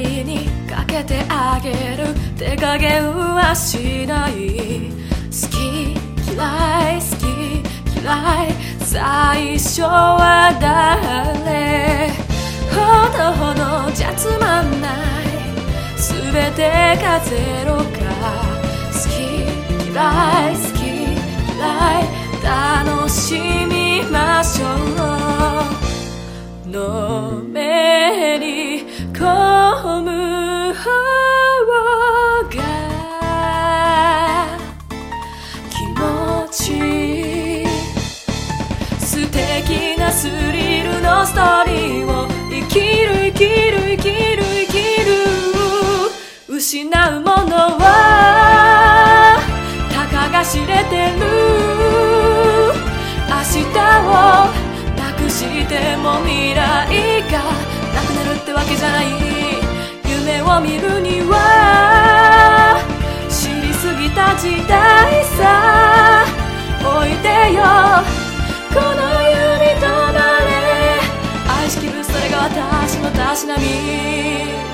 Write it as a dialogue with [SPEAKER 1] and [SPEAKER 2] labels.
[SPEAKER 1] にかけてあげる。手加減はしない。好き嫌い好き嫌い最初は誰ほどほどじゃつまんない。全てがゼロか。好き嫌い好き嫌い楽しみましょう。のめり込む方が気持ちいい。素敵なスリルのストーリーを生きる生きる生きる生きる。失うものはたかが知れてる。明日をなくしても未来がなくなるってわけじゃない。夢を見るには知りすぎた時代さ。おいでよこの世に泊まれ。愛しきるそれが私のたしなみ。